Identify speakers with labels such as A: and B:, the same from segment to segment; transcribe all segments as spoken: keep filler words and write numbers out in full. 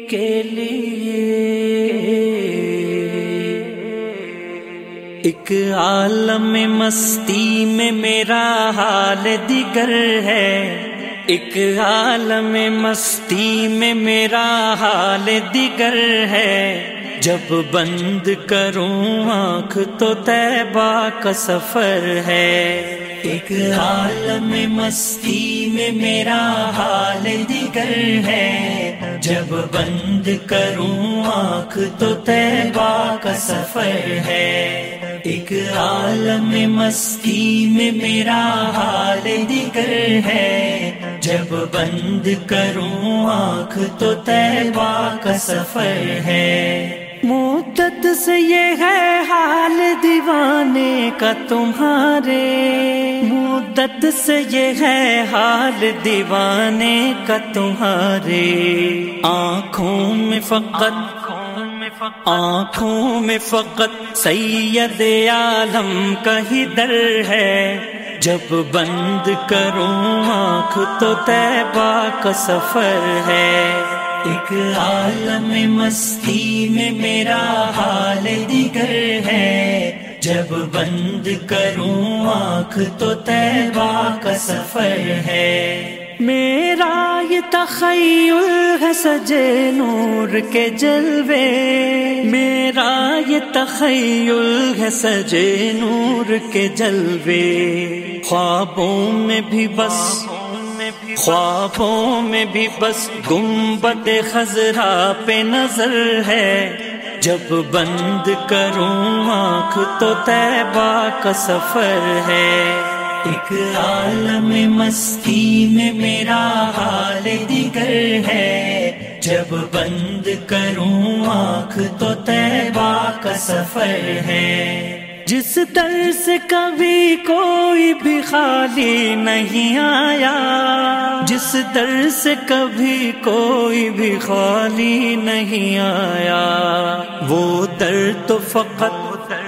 A: کے لیے ایک عالم مستی میں میرا حال دیگر ہے، ایک عالم مستی میں میرا حال دیگر ہے۔ جب بند کروں آنکھ تو طیبہ کا سفر ہے، ایک عالم مستی میں میرا حال دیگر ہے۔ جب بند کروں آنکھ تو طیبہ کا سفر ہے، ایک عالم مستی میں میرا حال دیگر ہے۔ جب بند کروں آنکھ تو طیبہ کا سفر ہے۔ مدت سے یہ ہے حال دیوانے کا تمہارے، مدت سے یہ ہے حال دیوانے کا تمہارے۔ آنکھوں میں فقط آنکھوں میں فقط سید عالم کا ہی در ہے۔ جب بند کروں آنکھ تو طیبہ کا سفر ہے، ایک عالم مستی میں میرا حال دیگر ہے۔ جب بند کروں آنکھ تو طیبہ کا سفر ہے۔ میرا یہ تخیل ہے سجے نور کے جلوے، میرا یہ تخیل ہے سجے نور کے جلوے۔ خوابوں میں بھی بس خوابوں میں بھی بس گنبد خضرا پہ نظر ہے۔ جب بند کروں آنکھ تو طیبہ کا سفر ہے، ایک عالم مستی میں میرا حال دیگر ہے۔ جب بند کروں آنکھ تو طیبہ کا سفر ہے۔ جس در سے کبھی کوئی بھی خالی نہیں آیا، جس در سے کبھی کوئی بھی خالی نہیں آیا، وہ در تو فقط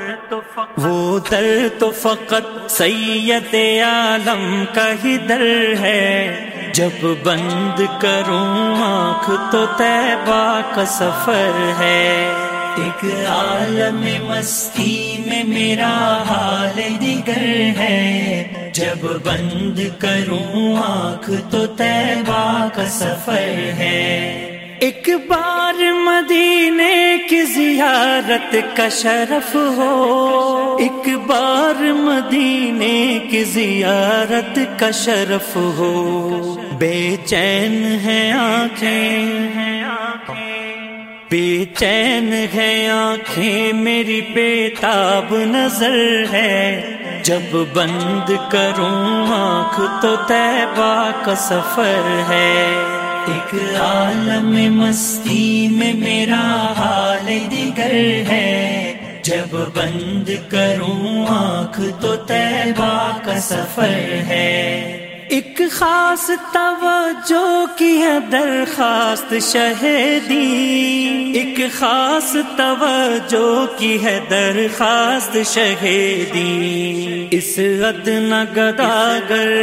A: وہ در تو فقط سید عالم کا ہی در ہے۔ جب بند کروں آنکھ تو طیبہ کا سفر ہے، ایک عالم مستی میں میرا حال دیگر ہے۔ جب بند کروں آنکھ تو طیبہ کا سفر ہے۔ ایک بار مدینے کی زیارت کا شرف ہو، ایک بار مدینے کی زیارت کا شرف ہو۔ بے چین ہے آنکھیں بے چین ہے آنکھیں میری بےتاب نظر ہے۔ جب بند کروں آنکھ تو طیبہ کا سفر ہے، ایک عالم مستی میں میرا حال دیگر ہے۔ جب بند کروں آنکھ تو طیبہ کا سفر ہے۔ ایک خاص توجہ کی ہے درخواست شہیدی، ایک خاص توجہ کی ہے درخواست شہیدی۔ اس ادنا گداگر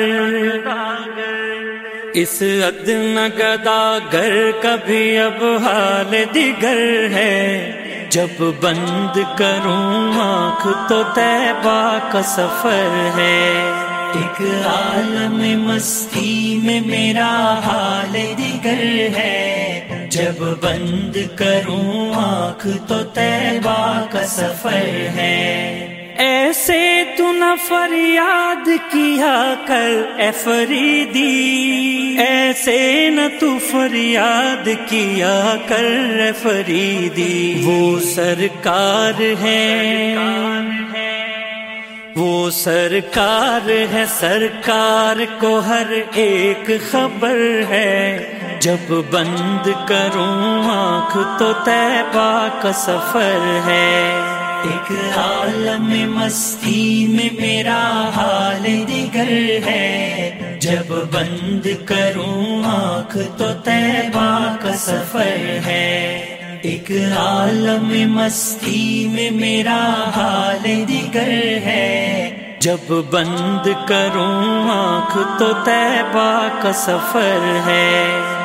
A: اس ادنا گداگر کا بھی اب حال دیگر ہے۔ جب بند کروں آنکھ تو طیبہ کا سفر ہے، ایک عالم مستی میں میرا حال دیگر ہے۔ جب بند کروں آنکھ تو طیبہ کا سفر ہے۔ ایسے تو نہ فریاد کیا کر اے فریدی، ایسے نہ تو فریاد کیا کر اے فریدی۔ وہ سرکار ہے وہ سرکار ہے سرکار کو ہر ایک خبر ہے۔ جب بند کروں آنکھ تو طیبہ کا سفر ہے، ایک عالم مستی میں میرا حال دیگر ہے۔ جب بند کروں آنکھ تو طیبہ کا سفر ہے، ایک عالم مستی میں میرا حال دیگر ہے۔ جب بند کروں آنکھ تو طیبہ کا سفر ہے۔